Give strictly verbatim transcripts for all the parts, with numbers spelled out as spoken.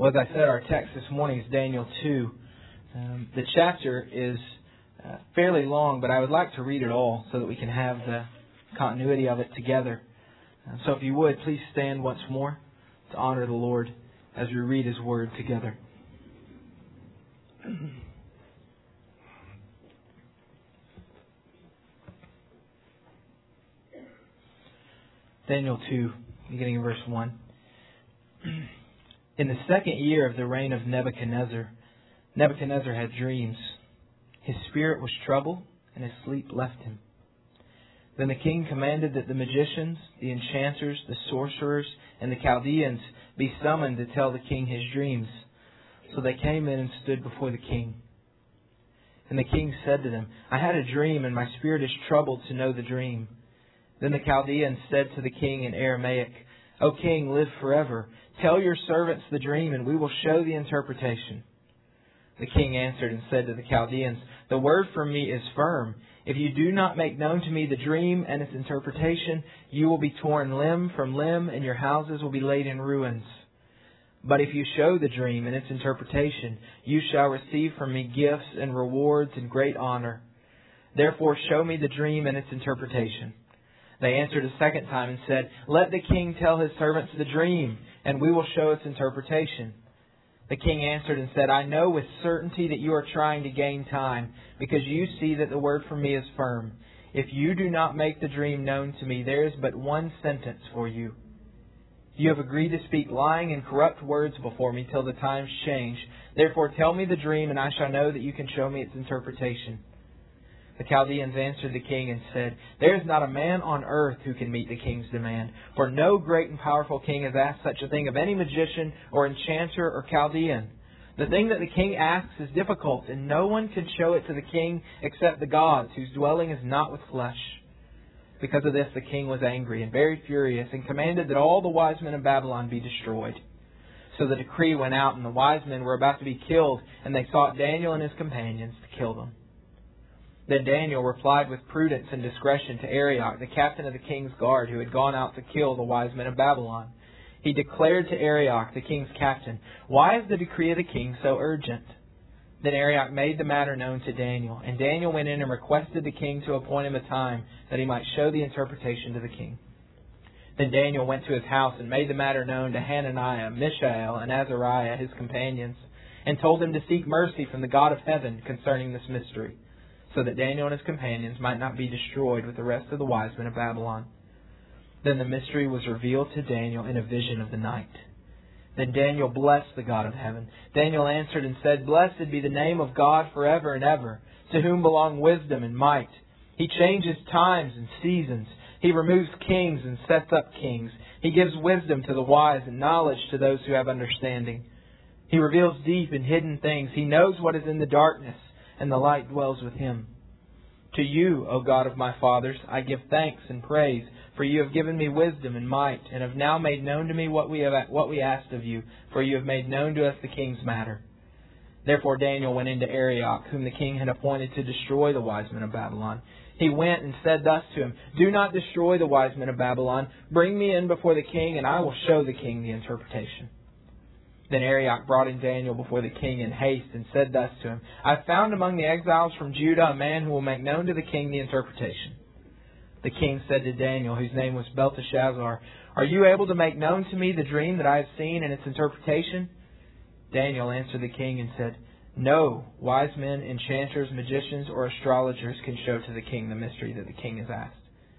Well, as I said, our text this morning is Daniel two. Um, the chapter is uh, fairly long, but I would like to read it all so that we can have the continuity of it together. Uh, so if you would, please stand once more to honor the Lord as we read His Word together. Daniel two, beginning in verse one. In the second year of the reign of Nebuchadnezzar, Nebuchadnezzar had dreams. His spirit was troubled, and his sleep left him. Then the king commanded that the magicians, the enchanters, the sorcerers, and the Chaldeans be summoned to tell the king his dreams. So they came in and stood before the king. And the king said to them, I had a dream, and my spirit is troubled to know the dream. Then the Chaldeans said to the king in Aramaic, O king, live forever. Tell your servants the dream, and we will show the interpretation. The king answered and said to the Chaldeans, The word from me is firm. If you do not make known to me the dream and its interpretation, you will be torn limb from limb, and your houses will be laid in ruins. But if you show the dream and its interpretation, you shall receive from me gifts and rewards and great honor. Therefore show me the dream and its interpretation. They answered a second time and said, Let the king tell his servants the dream, and we will show its interpretation. The king answered and said, I know with certainty that you are trying to gain time, because you see that the word from me is firm. If you do not make the dream known to me, there is but one sentence for you. You have agreed to speak lying and corrupt words before me till the times change. Therefore tell me the dream, and I shall know that you can show me its interpretation. The Chaldeans answered the king and said, There is not a man on earth who can meet the king's demand, for no great and powerful king has asked such a thing of any magician or enchanter or Chaldean. The thing that the king asks is difficult, and no one can show it to the king except the gods, whose dwelling is not with flesh. Because of this the king was angry and very furious, and commanded that all the wise men of Babylon be destroyed. So the decree went out, and the wise men were about to be killed, and they sought Daniel and his companions to kill them. Then Daniel replied with prudence and discretion to Arioch, the captain of the king's guard, who had gone out to kill the wise men of Babylon. He declared to Arioch, the king's captain, Why is the decree of the king so urgent? Then Arioch made the matter known to Daniel, and Daniel went in and requested the king to appoint him a time that he might show the interpretation to the king. Then Daniel went to his house and made the matter known to Hananiah, Mishael, and Azariah, his companions, and told them to seek mercy from the God of heaven concerning this mystery, so that Daniel and his companions might not be destroyed with the rest of the wise men of Babylon. Then the mystery was revealed to Daniel in a vision of the night. Then Daniel blessed the God of heaven. Daniel answered and said, Blessed be the name of God forever and ever, to whom belong wisdom and might. He changes times and seasons. He removes kings and sets up kings. He gives wisdom to the wise and knowledge to those who have understanding. He reveals deep and hidden things. He knows what is in the darkness, and the light dwells with Him. To you, O God of my fathers, I give thanks and praise, for you have given me wisdom and might, and have now made known to me what we have what we asked of you, for you have made known to us the king's matter. Therefore Daniel went into Arioch, whom the king had appointed to destroy the wise men of Babylon. He went and said thus to him, Do not destroy the wise men of Babylon. Bring me in before the king, and I will show the king the interpretation. Then Arioch brought in Daniel before the king in haste and said thus to him, I have found among the exiles from Judah a man who will make known to the king the interpretation. The king said to Daniel, whose name was Belteshazzar, Are you able to make known to me the dream that I have seen and its interpretation? Daniel answered the king and said, No wise men, enchanters, magicians, or astrologers can show to the king the mystery that the king has asked.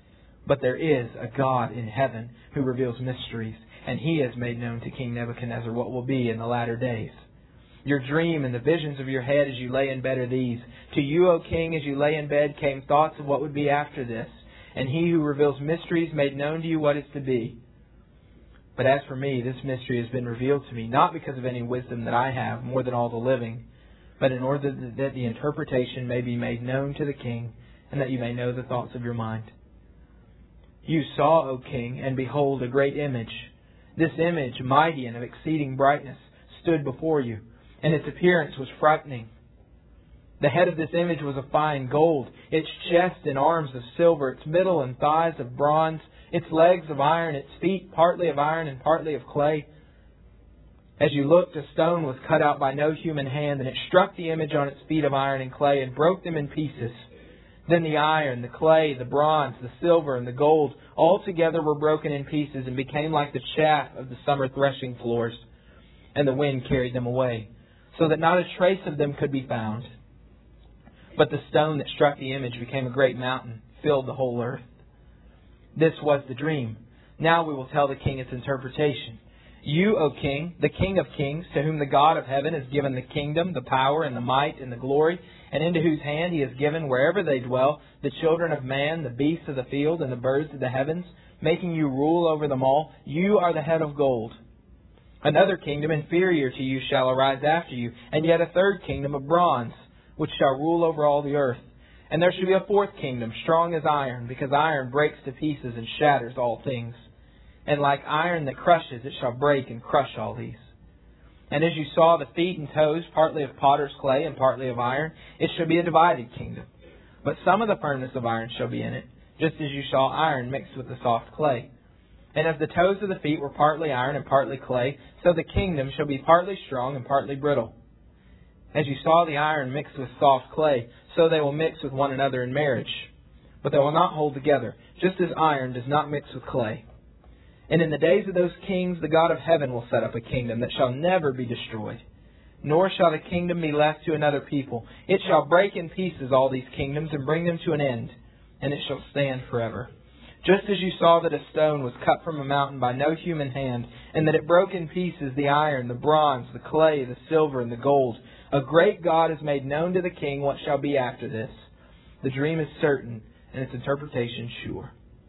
But there is a God in heaven who reveals mysteries, and He has made known to King Nebuchadnezzar what will be in the latter days. Your dream and the visions of your head as you lay in bed are these. To you, O king, as you lay in bed, came thoughts of what would be after this, and He who reveals mysteries made known to you what is to be. But as for me, this mystery has been revealed to me, not because of any wisdom that I have more than all the living, but in order that the interpretation may be made known to the king, and that you may know the thoughts of your mind. You saw, O king, and behold, a great image. This image, mighty and of exceeding brightness, stood before you, and its appearance was frightening. The head of this image was of fine gold, its chest and arms of silver, its middle and thighs of bronze, its legs of iron, its feet partly of iron and partly of clay. As you looked, a stone was cut out by no human hand, and it struck the image on its feet of iron and clay and broke them in pieces. Then the iron, the clay, the bronze, the silver, and the gold all together were broken in pieces and became like the chaff of the summer threshing floors. And the wind carried them away, so that not a trace of them could be found. But the stone that struck the image became a great mountain, filled the whole earth. This was the dream. Now we will tell the king its interpretation. You, O king, the King of kings, to whom the God of heaven has given the kingdom, the power, and the might, and the glory, and into whose hand He has given, wherever they dwell, the children of man, the beasts of the field, and the birds of the heavens, making you rule over them all, you are the head of gold. Another kingdom inferior to you shall arise after you, and yet a third kingdom of bronze, which shall rule over all the earth. And there shall be a fourth kingdom, strong as iron, because iron breaks to pieces and shatters all things. And like iron that crushes, it shall break and crush all these. And as you saw the feet and toes, partly of potter's clay and partly of iron, it shall be a divided kingdom. But some of the furnace of iron shall be in it, just as you saw iron mixed with the soft clay. And as the toes of the feet were partly iron and partly clay, so the kingdom shall be partly strong and partly brittle. As you saw the iron mixed with soft clay, so they will mix with one another in marriage. But they will not hold together, just as iron does not mix with clay. And in the days of those kings, the God of heaven will set up a kingdom that shall never be destroyed. Nor shall the kingdom be left to another people. It shall break in pieces all these kingdoms and bring them to an end, and it shall stand forever. Just as you saw that a stone was cut from a mountain by no human hand, and that it broke in pieces the iron, the bronze, the clay, the silver, and the gold, a great God has made known to the king what shall be after this. The dream is certain, and its interpretation sure.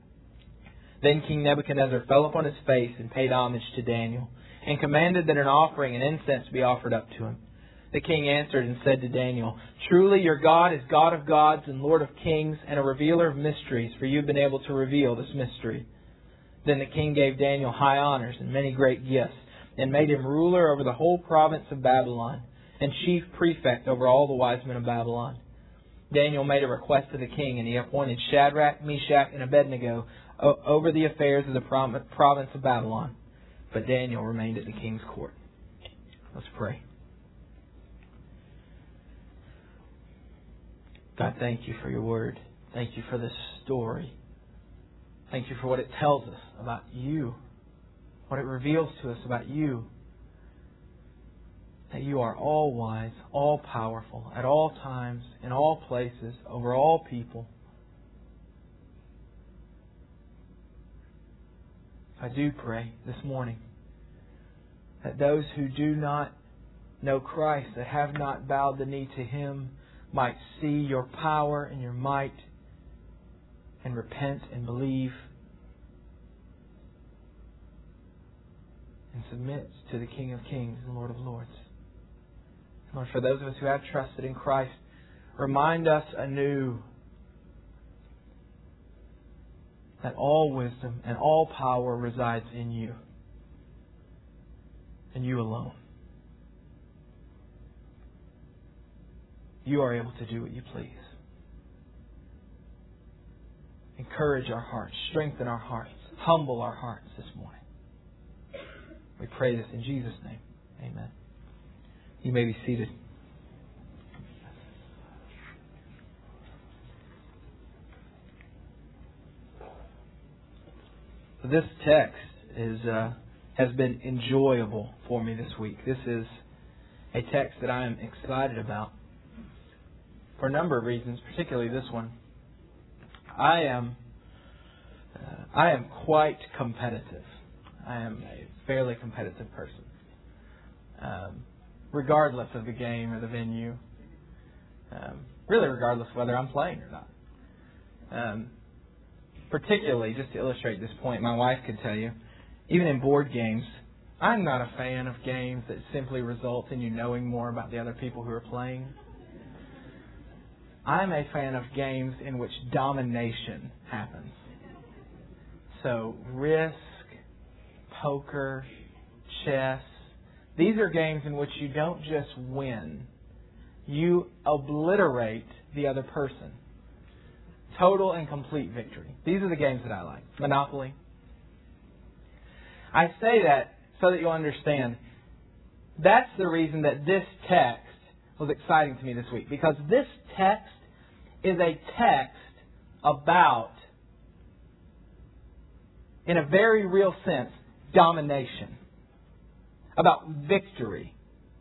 Then King Nebuchadnezzar fell upon his face and paid homage to Daniel, and commanded that an offering and incense be offered up to him. The king answered and said to Daniel, Truly your God is God of gods and Lord of kings, and a revealer of mysteries, for you have been able to reveal this mystery. Then the king gave Daniel high honors and many great gifts, and made him ruler over the whole province of Babylon, and chief prefect over all the wise men of Babylon. Daniel made a request to the king, and he appointed Shadrach, Meshach, and Abednego over the affairs of the province of Babylon. But Daniel remained at the king's court. Let's pray. God, thank you for your word. Thank you for this story. Thank you for what it tells us about you, what it reveals to us about you. That you are all wise, all powerful, at all times, in all places, over all people. I do pray this morning that those who do not know Christ, that have not bowed the knee to Him, might see your power and your might and repent and believe and submit to the King of Kings and Lord of Lords. Lord, for those of us who have trusted in Christ, remind us anew that all wisdom and all power resides in you and you alone. You are able to do what you please. Encourage our hearts, strengthen our hearts, humble our hearts this morning. We pray this in Jesus' name. Amen. You may be seated. This text is uh, has been enjoyable for me this week. This is a text that I am excited about for a number of reasons, particularly this one. I am uh, I am quite competitive. I am a fairly competitive person, um, regardless of the game or the venue. Um, really, regardless of whether I'm playing or not. Um, particularly, just to illustrate this point, my wife could tell you, even in board games, I'm not a fan of games that simply result in you knowing more about the other people who are playing. I'm a fan of games in which domination happens. So, Risk, poker, chess, these are games in which you don't just win. You obliterate the other person. Total and complete victory. These are the games that I like. Monopoly. I say that so that you'll understand. That's the reason that this text was exciting to me this week. Because this text is a text about, in a very real sense, domination. About victory.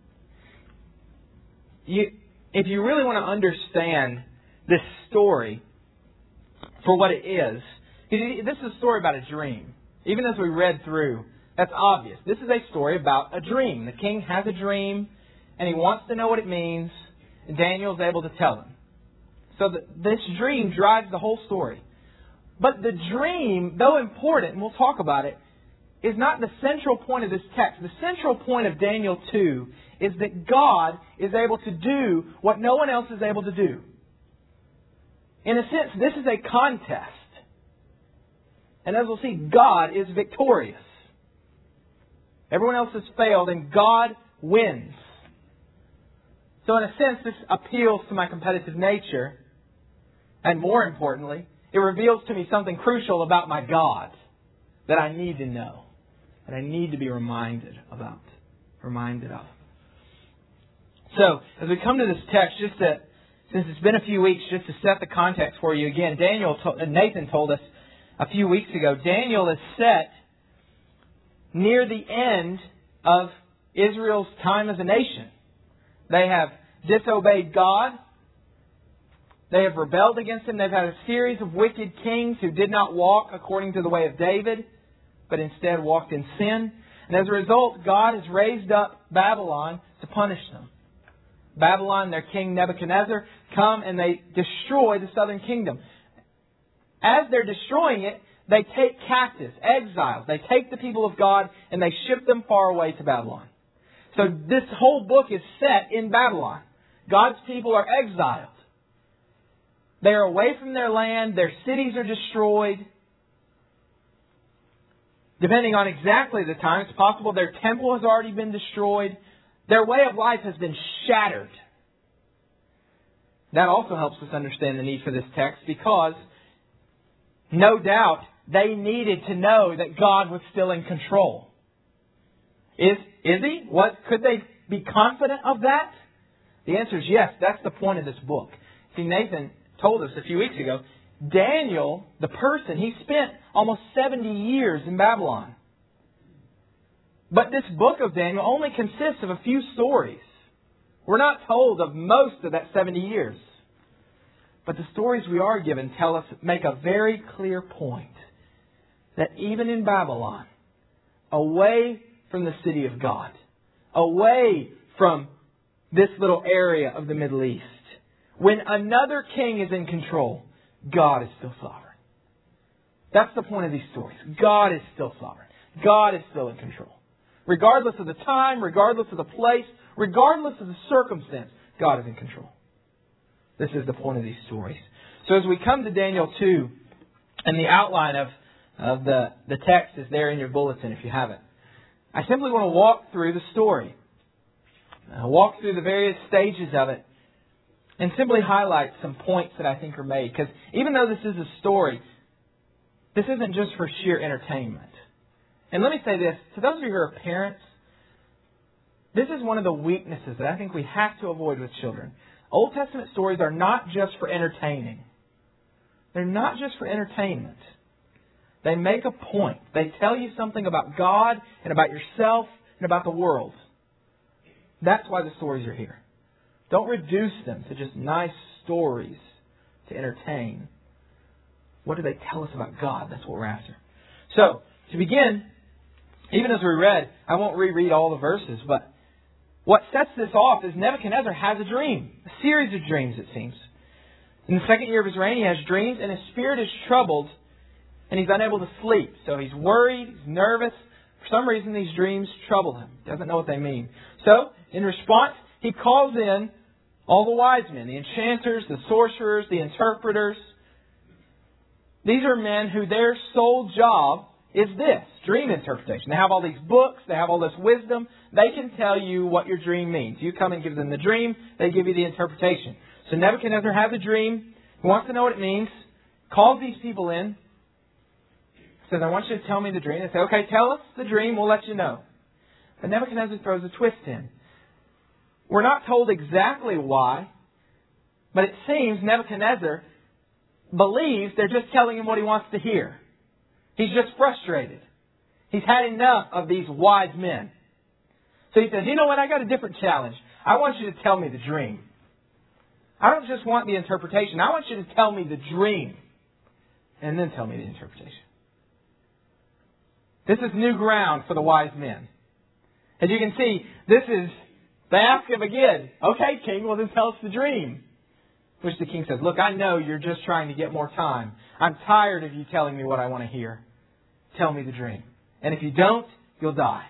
You, if you really want to understand this story for what it is, this is a story about a dream. Even as we read through, that's obvious. This is a story about a dream. The king has a dream, and he wants to know what it means, and Daniel's able to tell him. So the, this dream drives the whole story. But the dream, though important, and we'll talk about it, is not the central point of this text. The central point of Daniel two is that God is able to do what no one else is able to do. In a sense, this is a contest. And as we'll see, God is victorious. Everyone else has failed and God wins. So in a sense, this appeals to my competitive nature. And more importantly, it reveals to me something crucial about my God that I need to know. That I need to be reminded about. Reminded of. So, as we come to this text, just to, since it's been a few weeks, just to set the context for you again, Daniel, to, Nathan told us a few weeks ago, Daniel is set near the end of Israel's time as a nation. They have disobeyed God. They have rebelled against Him. They've had a series of wicked kings who did not walk according to the way of David, but instead walked in sin. And as a result, God has raised up Babylon to punish them. Babylon, their king Nebuchadnezzar, come and they destroy the southern kingdom. As they're destroying it, they take captives, exiles. They take the people of God and they ship them far away to Babylon. So this whole book is set in Babylon. God's people are exiled. They are away from their land. Their cities are destroyed. Depending on exactly the time, it's possible their temple has already been destroyed. Their way of life has been shattered. That also helps us understand the need for this text because, no doubt, they needed to know that God was still in control. Is, is He? What, could they be confident of that? The answer is yes. That's the point of this book. See, Nathan told us a few weeks ago, Daniel, the person, he spent almost seventy years in Babylon. But this book of Daniel only consists of a few stories. We're not told of most of that seventy years. But the stories we are given tell us, make a very clear point. That even in Babylon, away from the city of God, away from this little area of the Middle East, when another king is in control, God is still sovereign. That's the point of these stories. God is still sovereign. God is still in control. Regardless of the time, regardless of the place, regardless of the circumstance, God is in control. This is the point of these stories. So as we come to Daniel two, and the outline of, of the, the text is there in your bulletin if you have it. I simply want to walk through the story. I'll walk through the various stages of it and simply highlight some points that I think are made. Because even though this is a story, this isn't just for sheer entertainment. And let me say this, to those of you who are parents, this is one of the weaknesses that I think we have to avoid with children. Old Testament stories are not just for entertaining. They're not just for entertainment. They make a point. They tell you something about God and about yourself and about the world. That's why the stories are here. Don't reduce them to just nice stories to entertain. What do they tell us about God? That's what we're after. So, to begin, even as we read, I won't reread all the verses, but what sets this off is Nebuchadnezzar has a dream. A series of dreams, it seems. In the second year of his reign, he has dreams, and his spirit is troubled, and he's unable to sleep. So he's worried, he's nervous. For some reason, these dreams trouble him. He doesn't know what they mean. So, in response, he calls in all the wise men, the enchanters, the sorcerers, the interpreters. These are men who their sole job is this, dream interpretation. They have all these books, they have all this wisdom. They can tell you what your dream means. You come and give them the dream, they give you the interpretation. So Nebuchadnezzar has a dream, he wants to know what it means, calls these people in, says, I want you to tell me the dream. They say, okay, tell us the dream, we'll let you know. But Nebuchadnezzar throws a twist in. We're not told exactly why, but it seems Nebuchadnezzar believes they're just telling him what he wants to hear. He's just frustrated. He's had enough of these wise men. So he says, you know what, I got a different challenge. I want you to tell me the dream. I don't just want the interpretation. I want you to tell me the dream. And then tell me the interpretation. This is new ground for the wise men. As you can see, this is, they ask him again, okay, king, well then tell us the dream. Which the king says, look, I know you're just trying to get more time. I'm tired of you telling me what I want to hear. Tell me the dream. And if you don't, you'll die.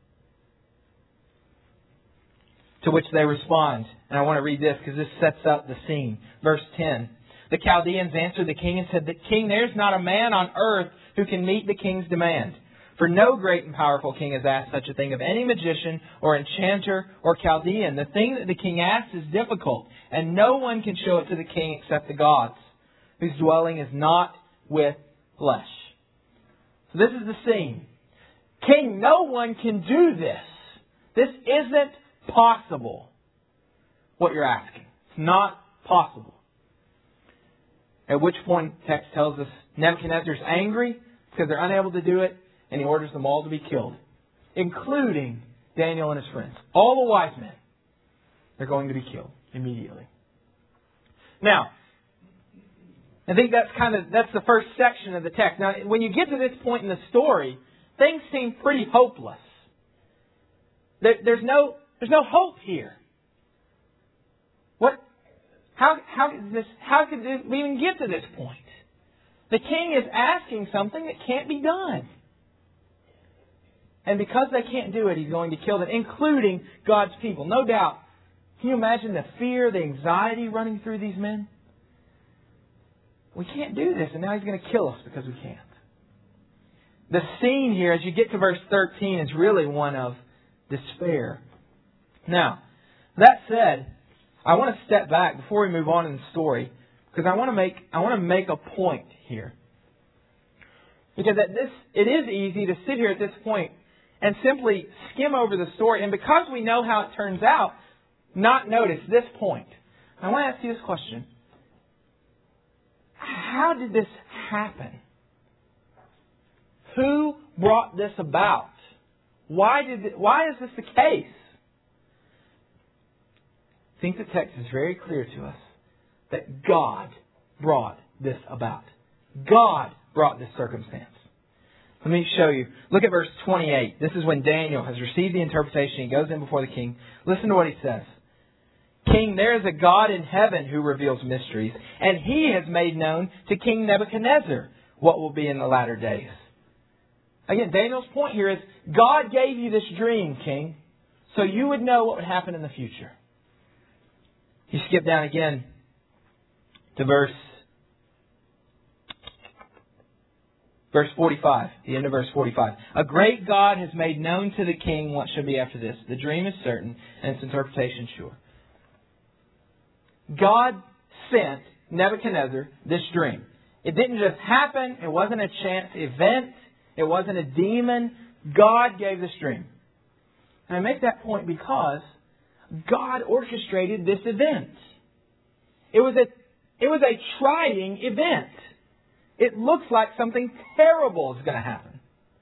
To which they respond. And I want to read this because this sets up the scene. Verse ten. The Chaldeans answered the king and said, "The king, there's not a man on earth who can meet the king's demand. For no great and powerful king has asked such a thing of any magician or enchanter or Chaldean. The thing that the king asks is difficult, and no one can show it to the king except the gods, whose dwelling is not with flesh." So this is the scene. King, no one can do this. This isn't possible, what you're asking. It's not possible. At which point, the text tells us Nebuchadnezzar's angry because they're unable to do it, and he orders them all to be killed, including Daniel and his friends. All the wise men. They're going to be killed immediately. Now, I think that's kind of that's the first section of the text. Now, when you get to this point in the story, things seem pretty hopeless. There, there's no there's no hope here. What? How how did this? How could this, we even get to this point? The king is asking something that can't be done. And because they can't do it, he's going to kill them, including God's people. No doubt. Can you imagine the fear, the anxiety running through these men? We can't do this, and now he's going to kill us because we can't. The scene here, as you get to verse thirteen, is really one of despair. Now, that said, I want to step back before we move on in the story, because I want to make I want to make a point here. Because at this, it is easy to sit here at this point and simply skim over the story, and because we know how it turns out, not notice this point. I want to ask you this question. How did this happen? Who brought this about? Why did it, why is this the case? I think the text is very clear to us that God brought this about. God brought this circumstance. Let me show you. Look at verse twenty-eight. This is when Daniel has received the interpretation. He goes in before the king. Listen to what he says. "King, there is a God in heaven who reveals mysteries, and He has made known to King Nebuchadnezzar what will be in the latter days." Again, Daniel's point here is God gave you this dream, King, so you would know what would happen in the future. You skip down again to verse Verse forty-five, the end of verse forty-five. "A great God has made known to the king what shall be after this. The dream is certain, and its interpretation sure." God sent Nebuchadnezzar this dream. It didn't just happen. It wasn't a chance event. It wasn't a demon. God gave this dream. And I make that point because God orchestrated this event. It was a, it was a trying event. It looks like something terrible is going to happen.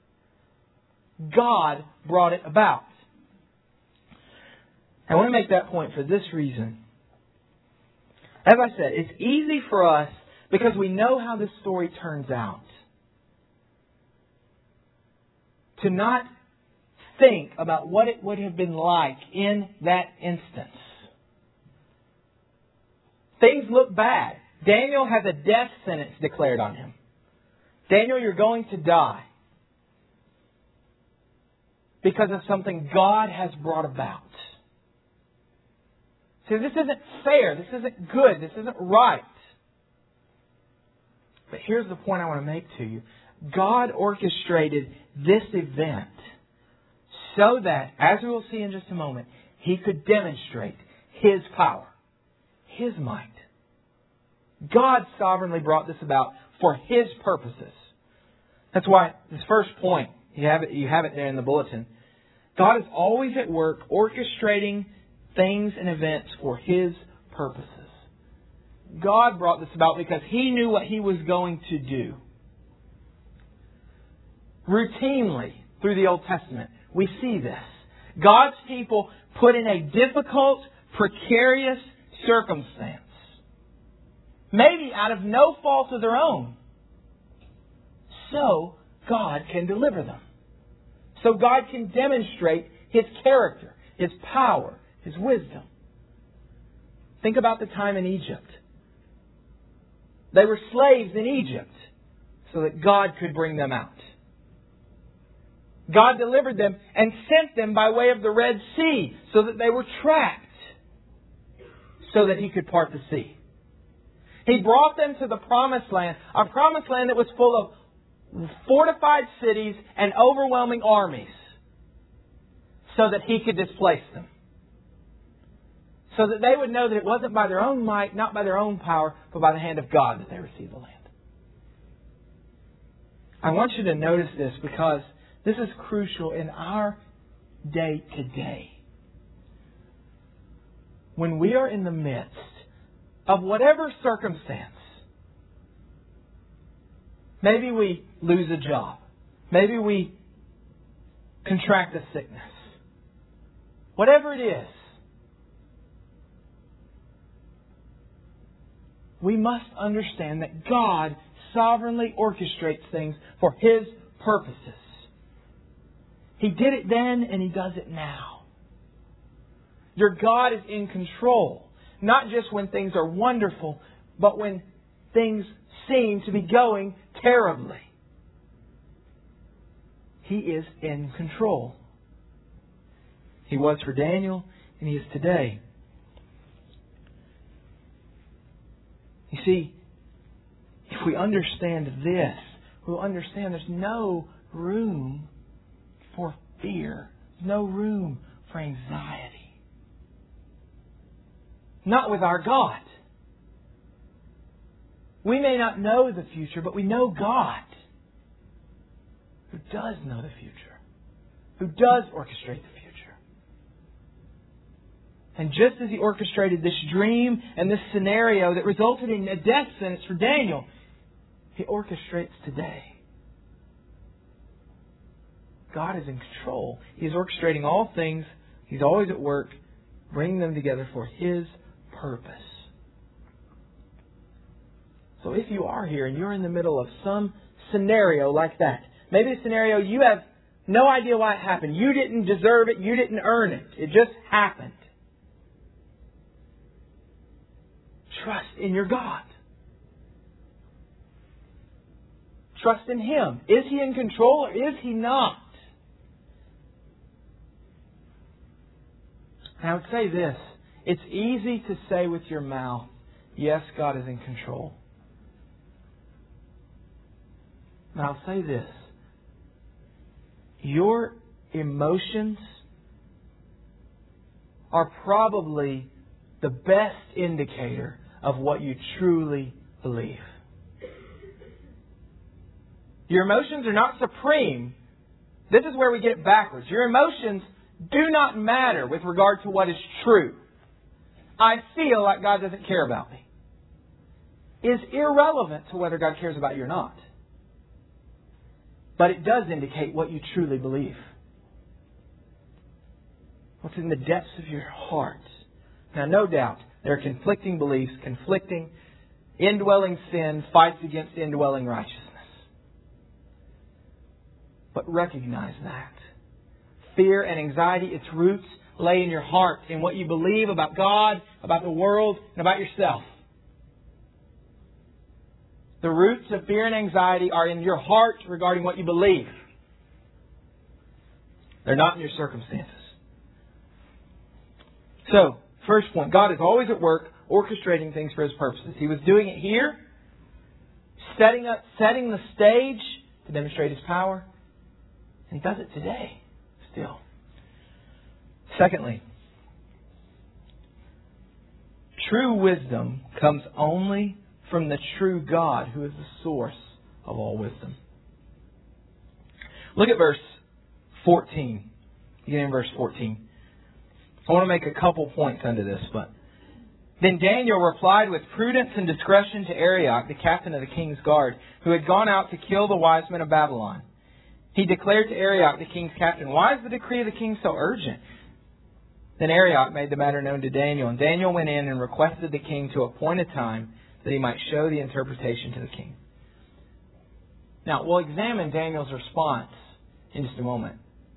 God brought it about. I want to make that point for this reason. As I said, it's easy for us because we know how this story turns out to not think about what it would have been like in that instance. Things look bad. Daniel has a death sentence declared on him. Daniel, you're going to die because of something God has brought about. See, this isn't fair. This isn't good. This isn't right. But here's the point I want to make to you. God orchestrated this event so that, as we will see in just a moment, He could demonstrate His power, His might. God sovereignly brought this about for His purposes. That's why this first point, you have it, you have it there in the bulletin. God is always at work orchestrating things and events for His purposes. God brought this about because He knew what He was going to do. Routinely, through the Old Testament, we see this. God's people put in a difficult, precarious circumstance. Maybe out of no fault of their own. So God can deliver them. So God can demonstrate His character, His power, His wisdom. Think about the time in Egypt. They were slaves in Egypt so that God could bring them out. God delivered them and sent them by way of the Red Sea so that they were trapped so that He could part the sea. He brought them to the Promised Land, a Promised Land that was full of fortified cities and overwhelming armies so that He could displace them. So that they would know that it wasn't by their own might, not by their own power, but by the hand of God that they received the land. I want you to notice this because this is crucial in our day today. When we are in the midst of whatever circumstance, maybe we lose a job, maybe we contract a sickness, whatever it is, we must understand that God sovereignly orchestrates things for His purposes. He did it then and He does it now. Your God is in control. Not just when things are wonderful, but when things seem to be going terribly. He is in control. He was for Daniel and He is today. You see, if we understand this, we'll understand there's no room for fear. No room for anxiety. Not with our God. We may not know the future, but we know God, who does know the future, who does orchestrate the future. And just as He orchestrated this dream and this scenario that resulted in a death sentence for Daniel, He orchestrates today. God is in control. He is orchestrating all things. He's always at work, bringing them together for His purpose. So if you are here and you're in the middle of some scenario like that, maybe a scenario you have no idea why it happened. You didn't deserve it. You didn't earn it. It just happened. Trust in your God. Trust in Him. Is He in control or is He not? And I would say this. It's easy to say with your mouth, yes, God is in control. But I'll say this. Your emotions are probably the best indicator of what you truly believe. Your emotions are not supreme. This is where we get it backwards. Your emotions do not matter with regard to what is true. I feel like God doesn't care about me. Is irrelevant to whether God cares about you or not. But it does indicate what you truly believe. What's in the depths of your heart. Now, no doubt, there are conflicting beliefs, conflicting, indwelling sin fights against indwelling righteousness. But recognize that. Fear and anxiety, its roots lay in your heart, in what you believe about God, about the world, and about yourself. The roots of fear and anxiety are in your heart regarding what you believe. They're not in your circumstances. So, first point, God is always at work orchestrating things for His purposes. He was doing it here, setting up, setting the stage to demonstrate His power. And He does it today, still. Secondly, true wisdom comes only from the true God, who is the source of all wisdom. Look at verse fourteen. beginning in verse fourteen. I want to make a couple points under this, but then Daniel replied with prudence and discretion to Arioch, the captain of the king's guard, who had gone out to kill the wise men of Babylon. He declared to Arioch, the king's captain, "Why is the decree of the king so urgent?" Then Arioch made the matter known to Daniel, and Daniel went in and requested the king to appoint a time that he might show the interpretation to the king. Now, we'll examine Daniel's response in just a moment.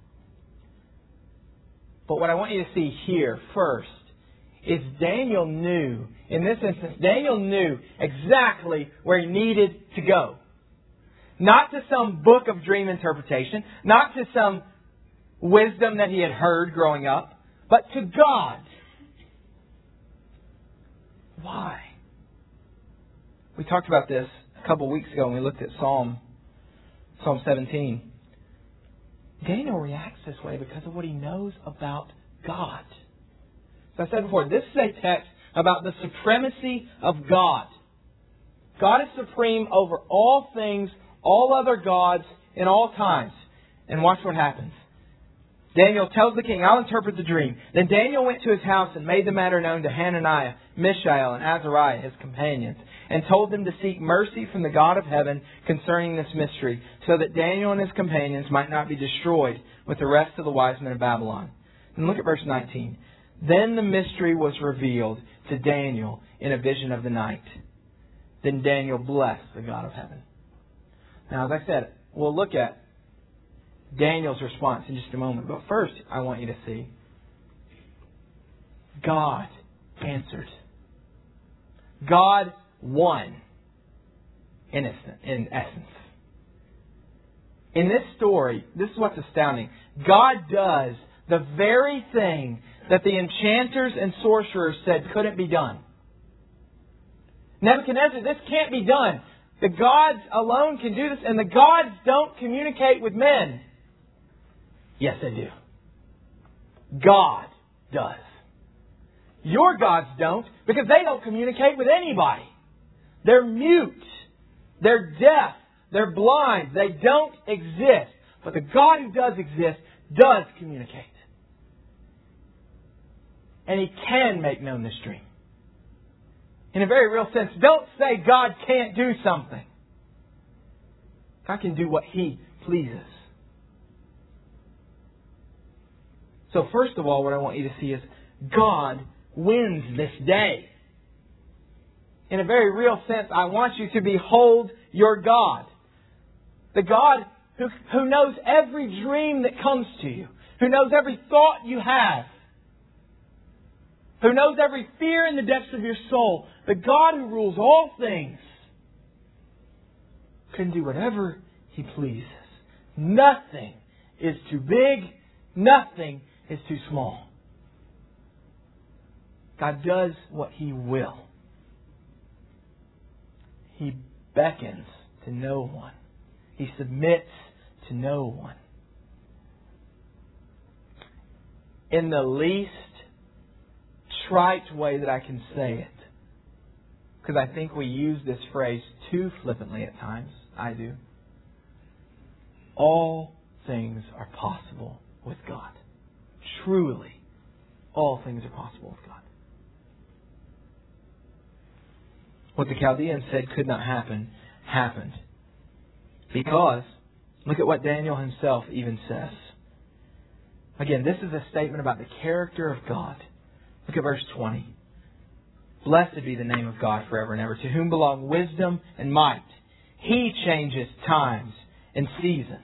But what I want you to see here first is Daniel knew, in this instance, Daniel knew exactly where he needed to go. Not to some book of dream interpretation, not to some wisdom that he had heard growing up, but to God. Why? We talked about this a couple weeks ago when we looked at Psalm, Psalm seventeen. Daniel reacts this way because of what he knows about God. So I said before, this is a text about the supremacy of God. God is supreme over all things, all other gods, in all times. And watch what happens. Daniel tells the king, "I'll interpret the dream." Then Daniel went to his house and made the matter known to Hananiah, Mishael, and Azariah, his companions, and told them to seek mercy from the God of heaven concerning this mystery, so that Daniel and his companions might not be destroyed with the rest of the wise men of Babylon. And look at verse nineteen. Then the mystery was revealed to Daniel in a vision of the night. Then Daniel blessed the God of heaven. Now, as I said, we'll look at Daniel's response in just a moment. But first, I want you to see God answered. God won, in essence. In this story, this is what's astounding. God does the very thing that the enchanters and sorcerers said couldn't be done. Nebuchadnezzar, this can't be done. The gods alone can do this, and the gods don't communicate with men. Yes, they do. God does. Your gods don't, because they don't communicate with anybody. They're mute. They're deaf. They're blind. They don't exist. But the God who does exist does communicate. And He can make known this dream. In a very real sense, don't say God can't do something. God can do what He pleases. So first of all, what I want you to see is God wins this day. In a very real sense, I want you to behold your God. The God who, who knows every dream that comes to you. Who knows every thought you have. Who knows every fear in the depths of your soul. The God who rules all things can do whatever He pleases. Nothing is too big. Nothing is too small. God does what He will. He beckons to no one. He submits to no one. In the least trite way that I can say it, because I think we use this phrase too flippantly at times. I do. All things are possible with God. Truly, all things are possible with God. What the Chaldeans said could not happen, happened. Because, look at what Daniel himself even says. Again, this is a statement about the character of God. Look at verse twenty. Blessed be the name of God forever and ever, to whom belong wisdom and might. He changes times and seasons.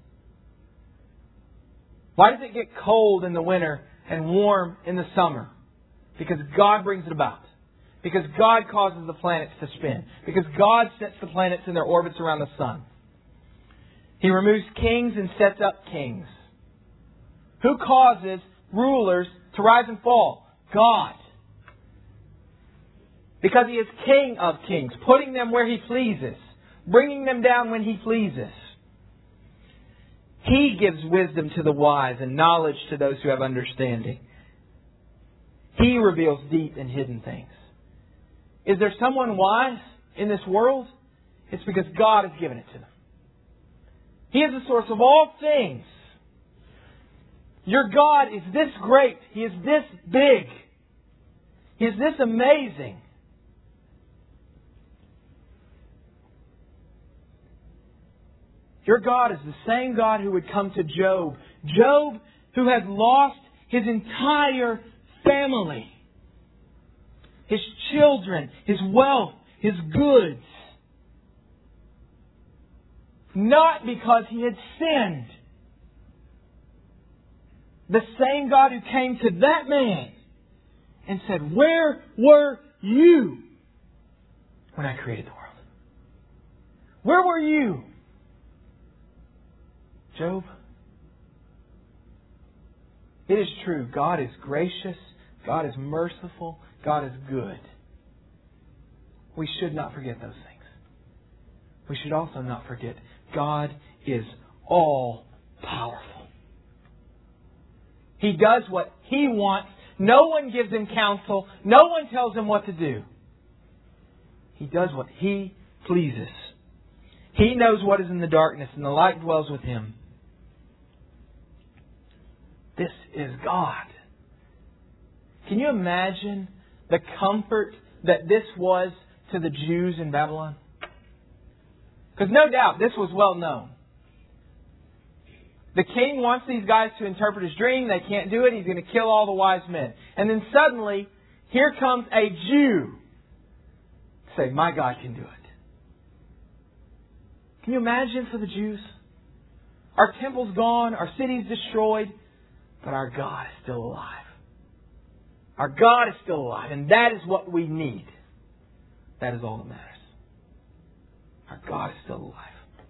Why does it get cold in the winter and warm in the summer? Because God brings it about. Because God causes the planets to spin. Because God sets the planets in their orbits around the sun. He removes kings and sets up kings. Who causes rulers to rise and fall? God. Because He is King of kings, putting them where He pleases, bringing them down when He pleases. He gives wisdom to the wise and knowledge to those who have understanding. He reveals deep and hidden things. Is there someone wise in this world? It's because God has given it to them. He is the source of all things. Your God is this great. He is this big. He is this amazing. Your God is the same God who would come to Job. Job, who had lost his entire family. His children, his wealth, his goods. Not because he had sinned. The same God who came to that man and said, "Where were you when I created the world? Where were you?" Job, it is true. God is gracious. God is merciful. God is good. We should not forget those things. We should also not forget God is all powerful. He does what He wants. No one gives Him counsel. No one tells Him what to do. He does what He pleases. He knows what is in the darkness, and the light dwells with Him. This is God. Can you imagine the comfort that this was to the Jews in Babylon? Because no doubt this was well known. The king wants these guys to interpret his dream. They can't do it. He's going to kill all the wise men. And then suddenly, here comes a Jew to say, "My God can do it." Can you imagine for the Jews? Our temple's gone. Our city's destroyed. But our God is still alive. Our God is still alive. And that is what we need. That is all that matters. Our God is still alive.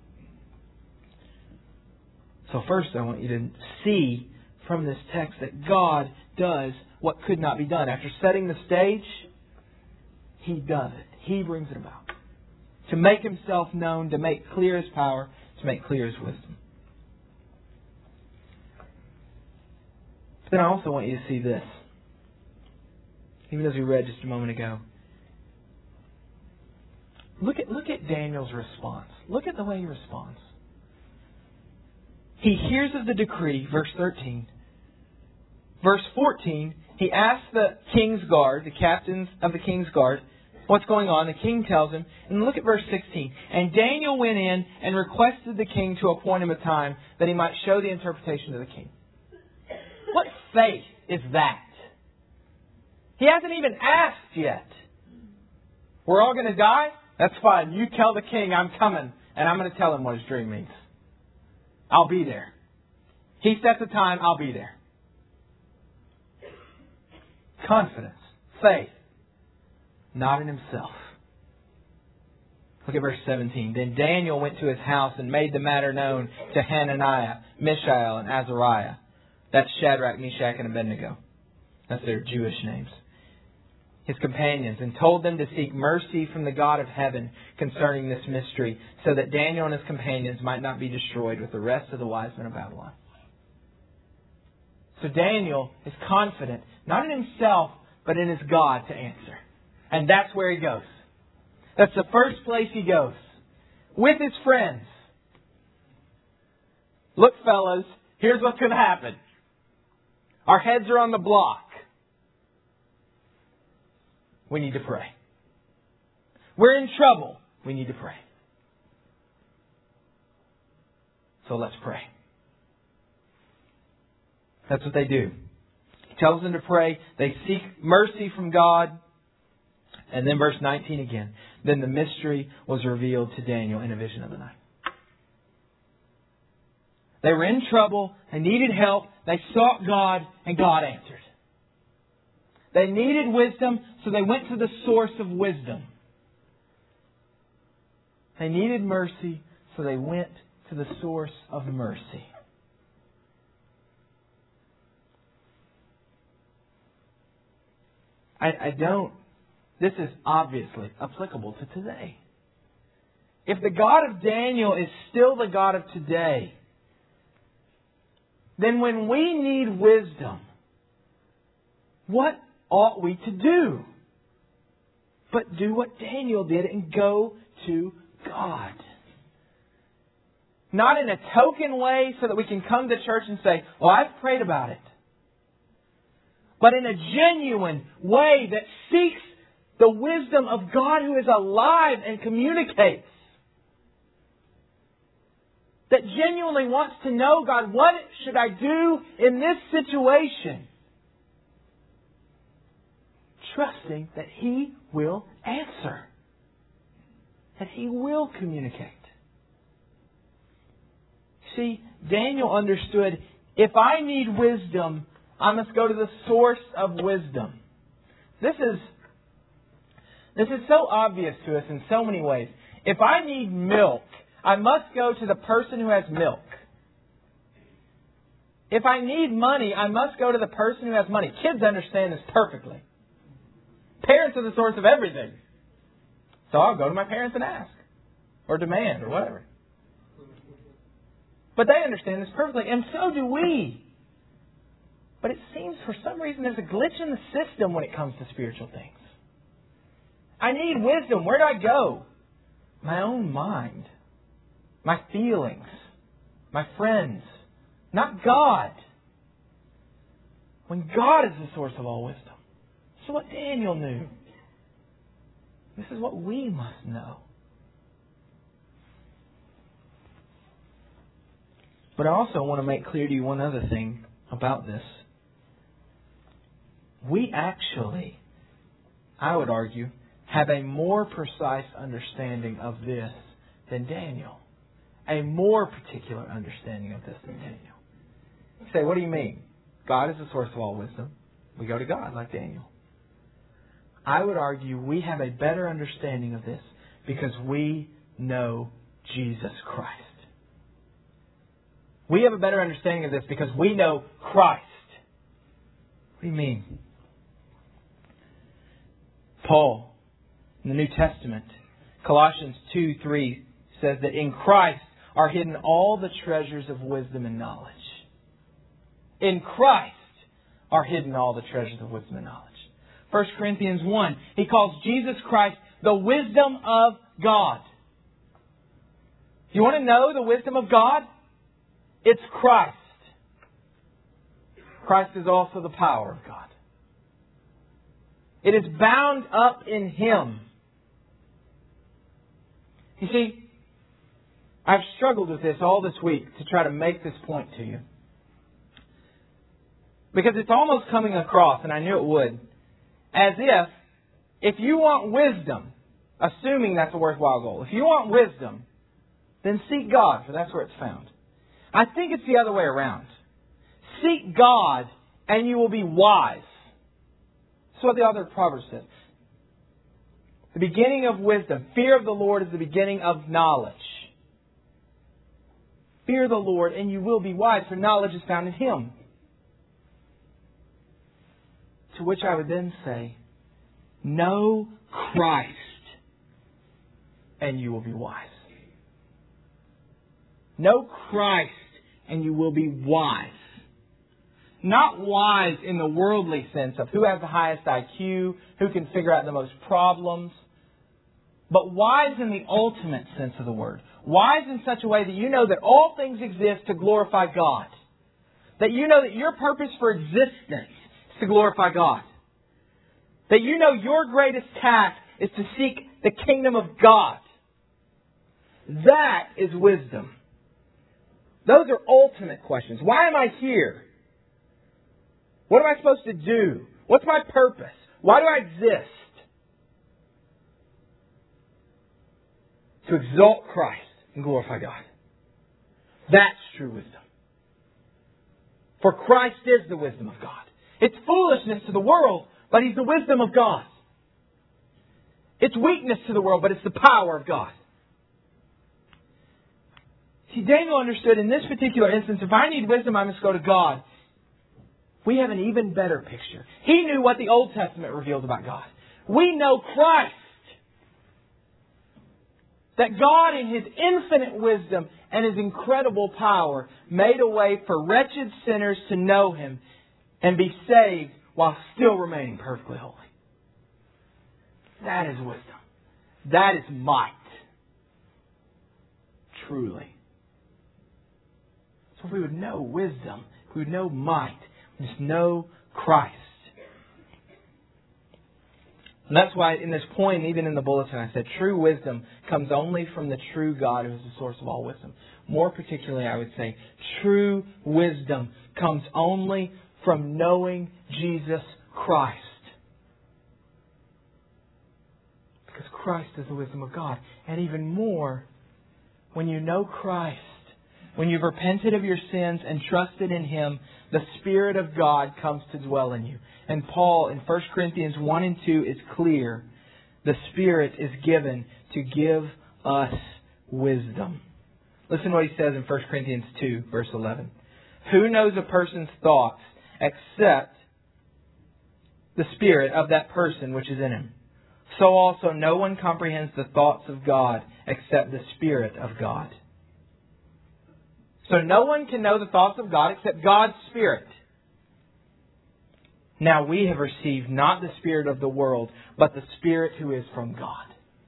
So first I want you to see from this text that God does what could not be done. After setting the stage, He does it. He brings it about. To make Himself known, to make clear His power, to make clear His wisdom. But then I also want you to see this. Even as we read just a moment ago. Look at, look at Daniel's response. Look at the way he responds. He hears of the decree, verse thirteen. Verse fourteen, he asks the king's guard, the captains of the king's guard, what's going on. The king tells him. And look at verse sixteen. And Daniel went in and requested the king to appoint him a time that he might show the interpretation to the king. What faith is that? He hasn't even asked yet. We're all going to die? That's fine. You tell the king I'm coming, and I'm going to tell him what his dream means. I'll be there. He sets a time, I'll be there. Confidence, faith, not in himself. Look at verse seventeen. Then Daniel went to his house and made the matter known to Hananiah, Mishael, and Azariah. That's Shadrach, Meshach, and Abednego. That's their Jewish names. His companions, and told them to seek mercy from the God of heaven concerning this mystery, so that Daniel and his companions might not be destroyed with the rest of the wise men of Babylon. So Daniel is confident, not in himself, but in his God to answer. And that's where he goes. That's the first place he goes. With his friends. Look, fellas, here's what's going to happen. Our heads are on the block. We need to pray. We're in trouble. We need to pray. So let's pray. That's what they do. He tells them to pray. They seek mercy from God. And then verse nineteen again. Then the mystery was revealed to Daniel in a vision of the night. They were in trouble. They needed help. They sought God, and God answered. They needed wisdom, so they went to the source of wisdom. They needed mercy, so they went to the source of mercy. I, I don't... This is obviously applicable to today. If the God of Daniel is still the God of today, then when we need wisdom, what ought we to do? But do what Daniel did and go to God. Not in a token way so that we can come to church and say, "Oh, I've prayed about it." But in a genuine way that seeks the wisdom of God who is alive and communicates. That genuinely wants to know, God, what should I do in this situation? Trusting that He will answer. That He will communicate. See, Daniel understood, if I need wisdom, I must go to the source of wisdom. This is, this is so obvious to us in so many ways. If I need milk, I must go to the person who has milk. If I need money, I must go to the person who has money. Kids understand this perfectly. Parents are the source of everything. So I'll go to my parents and ask. Or demand, or whatever. But they understand this perfectly, and so do we. But it seems for some reason there's a glitch in the system when it comes to spiritual things. I need wisdom. Where do I go? My own mind. My feelings. My friends. Not God. When God is the source of all wisdom. This is what Daniel knew. This is what we must know. But I also want to make clear to you one other thing about this. We actually, I would argue, have a more precise understanding of this than Daniel. A more particular understanding of this than Daniel. You say, what do you mean? God is the source of all wisdom. We go to God like Daniel. I would argue we have a better understanding of this because we know Jesus Christ. We have a better understanding of this because we know Christ. What do you mean? Paul, in the New Testament, Colossians two three says that in Christ are hidden all the treasures of wisdom and knowledge. In Christ are hidden all the treasures of wisdom and knowledge. First Corinthians one, he calls Jesus Christ the wisdom of God. You want to know the wisdom of God? It's Christ. Christ is also the power of God. It is bound up in Him. You see, I've struggled with this all this week to try to make this point to you. Because it's almost coming across, and I knew it would, as if, if you want wisdom, assuming that's a worthwhile goal, if you want wisdom, then seek God, for that's where it's found. I think it's the other way around. Seek God and you will be wise. That's what the author of Proverbs says. The beginning of wisdom. Fear of the Lord is the beginning of knowledge. Fear the Lord and you will be wise, for knowledge is found in Him. To which I would then say, know Christ and you will be wise. Know Christ and you will be wise. Not wise in the worldly sense of who has the highest I Q, who can figure out the most problems, but wise in the ultimate sense of the word. Wise in such a way that you know that all things exist to glorify God. That you know that your purpose for existence is to glorify God. That you know your greatest task is to seek the kingdom of God. That is wisdom. Those are ultimate questions. Why am I here? What am I supposed to do? What's my purpose? Why do I exist? To exalt Christ and glorify God. That's true wisdom. For Christ is the wisdom of God. It's foolishness to the world, but He's the wisdom of God. It's weakness to the world, but it's the power of God. See, Daniel understood in this particular instance, if I need wisdom, I must go to God. We have an even better picture. He knew what the Old Testament revealed about God. We know Christ. That God in His infinite wisdom and His incredible power made a way for wretched sinners to know Him and be saved while still remaining perfectly holy. That is wisdom. That is might. Truly. So if we would know wisdom, if we would know might, we just know Christ. And that's why in this point, even in the bulletin, I said true wisdom comes only from the true God who is the source of all wisdom. More particularly, I would say, true wisdom comes only from knowing Jesus Christ. Because Christ is the wisdom of God. And even more, when you know Christ, when you've repented of your sins and trusted in Him, the Spirit of God comes to dwell in you. And Paul in First Corinthians one and two is clear. The Spirit is given to give us wisdom. Listen to what he says in First Corinthians two, verse eleven. Who knows a person's thoughts except the spirit of that person which is in him? So also no one comprehends the thoughts of God except the Spirit of God. So no one can know the thoughts of God except God's Spirit. Now we have received not the spirit of the world, but the Spirit who is from God,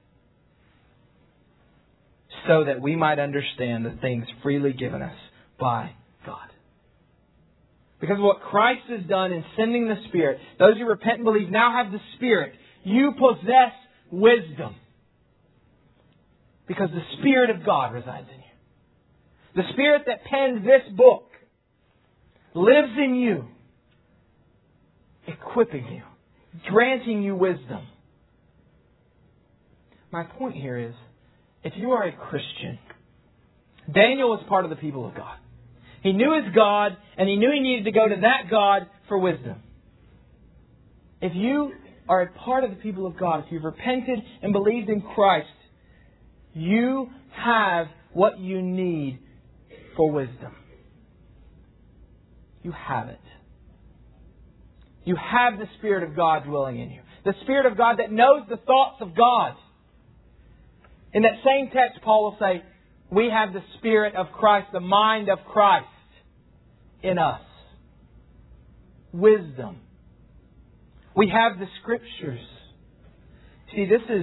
so that we might understand the things freely given us by God. Because of what Christ has done in sending the Spirit, those who repent and believe now have the Spirit. You possess wisdom. Because the Spirit of God resides in you. The Spirit that penned this book lives in you, equipping you, granting you wisdom. My point here is, if you are a Christian, Daniel was part of the people of God. He knew his God, and he knew he needed to go to that God for wisdom. If you are a part of the people of God, if you've repented and believed in Christ, you have what you need for wisdom. You have it. You have the Spirit of God dwelling in you. The Spirit of God that knows the thoughts of God. In that same text, Paul will say, we have the Spirit of Christ, the mind of Christ in us. Wisdom. We have the Scriptures. See, this is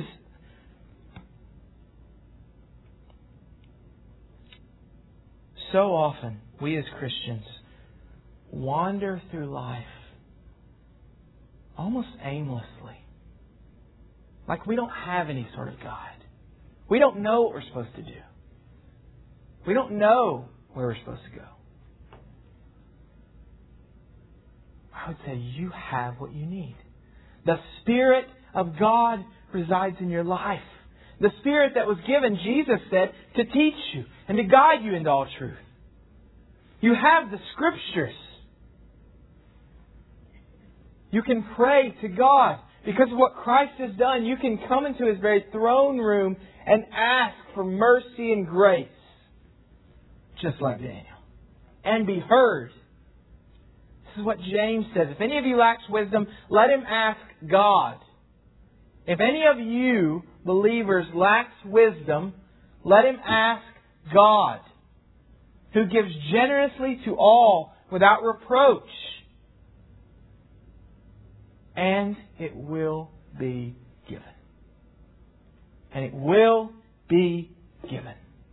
so often we as Christians wander through life almost aimlessly. Like we don't have any sort of guide. We don't know what we're supposed to do. We don't know where we're supposed to go. I would say you have what you need. The Spirit of God resides in your life. The Spirit that was given, Jesus said, to teach you and to guide you into all truth. You have the Scriptures. You can pray to God. Because of what Christ has done, you can come into His very throne room and ask for mercy and grace. Just like Daniel. And be heard. This is what James says. If any of you lacks wisdom, let him ask God. If any of you believers lacks wisdom, let him ask God, who gives generously to all without reproach. And it will be given. And it will be given.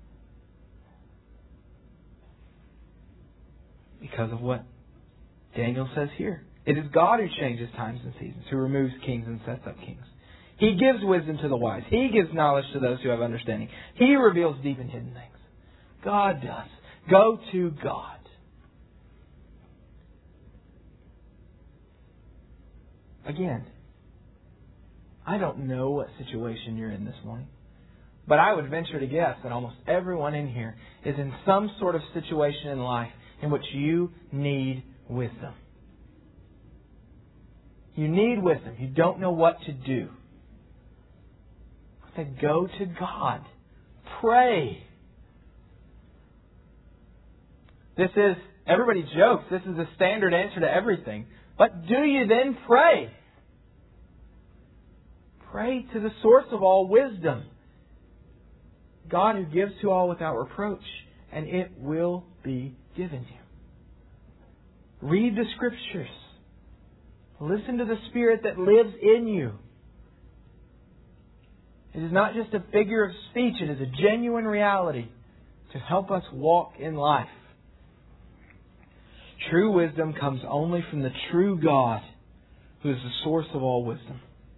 Because of what Daniel says here. It is God who changes times and seasons, who removes kings and sets up kings. He gives wisdom to the wise. He gives knowledge to those who have understanding. He reveals deep and hidden things. God does. Go to God. Again, I don't know what situation you're in this morning, but I would venture to guess that almost everyone in here is in some sort of situation in life in which you need wisdom. You need wisdom. You don't know what to do. I said, go to God. Pray. This is, everybody jokes, this is a standard answer to everything. But do you then pray? Pray to the source of all wisdom. God who gives to all without reproach. And it will be given you. Read the Scriptures. Listen to the Spirit that lives in you. It is not just a figure of speech. It is a genuine reality to help us walk in life. True wisdom comes only from the true God, who is the source of all wisdom.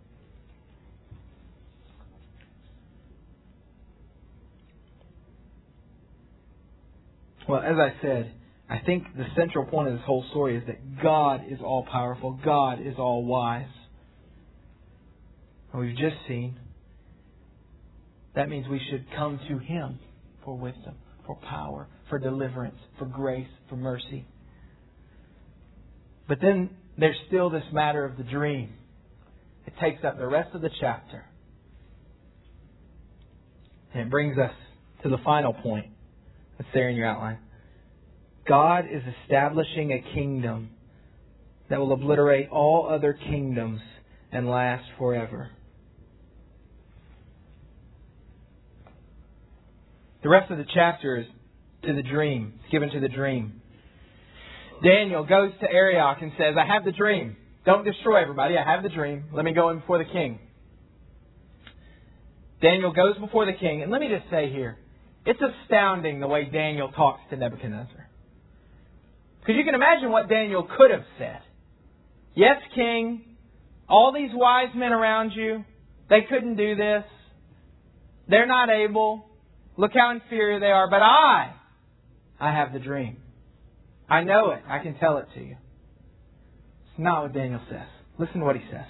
Well, as I said, I think the central point of this whole story is that God is all-powerful. God is all-wise. And we've just seen that means we should come to Him for wisdom, for power, for deliverance, for grace, for mercy. But then there's still this matter of the dream. It takes up the rest of the chapter. And it brings us to the final point that's there in your outline. God is establishing a kingdom that will obliterate all other kingdoms and last forever. The rest of the chapter is to the dream. It's given to the dream. Daniel goes to Arioch and says, I have the dream. Don't destroy everybody. I have the dream. Let me go in before the king. Daniel goes before the king. And let me just say here, it's astounding the way Daniel talks to Nebuchadnezzar. Because you can imagine what Daniel could have said. Yes, king, all these wise men around you, they couldn't do this. They're not able. Look how inferior they are. But I, I have the dream. I know it. I can tell it to you. It's not what Daniel says. Listen to what he says.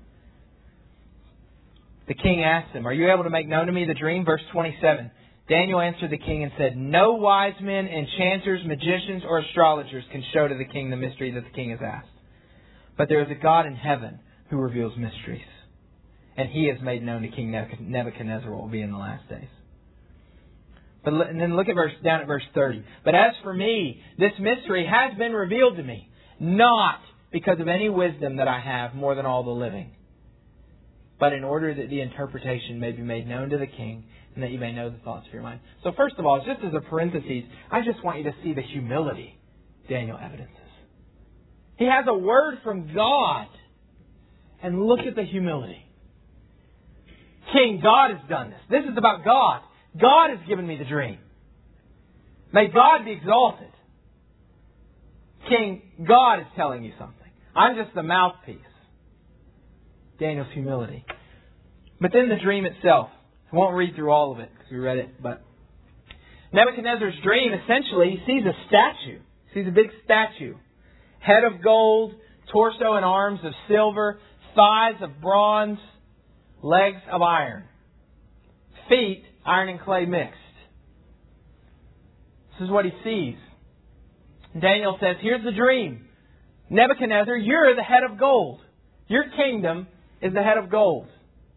The king asked him, are you able to make known to me the dream? Verse twenty-seven. Daniel answered the king and said, no wise men, enchanters, magicians, or astrologers can show to the king the mystery that the king has asked. But there is a God in heaven who reveals mysteries. And He has made known to King Nebuchadnezzar what will be in the last days. But and then look at verse down at verse thirty. But as for me, this mystery has been revealed to me, not because of any wisdom that I have more than all the living, but in order that the interpretation may be made known to the king, and that you may know the thoughts of your mind. So first of all, just as a parenthesis, I just want you to see the humility Daniel evidences. He has a word from God, and look at the humility. King, God has done this. This is about God. God has given me the dream. May God be exalted. King, God is telling you something. I'm just the mouthpiece. Daniel's humility. But then the dream itself. I won't read through all of it because we read it. But Nebuchadnezzar's dream, essentially, he sees a statue. He sees a big statue. Head of gold, torso and arms of silver, thighs of bronze, legs of iron. Feet, iron and clay mixed. This is what he sees. Daniel says, here's the dream. Nebuchadnezzar, you're the head of gold. Your kingdom is the head of gold.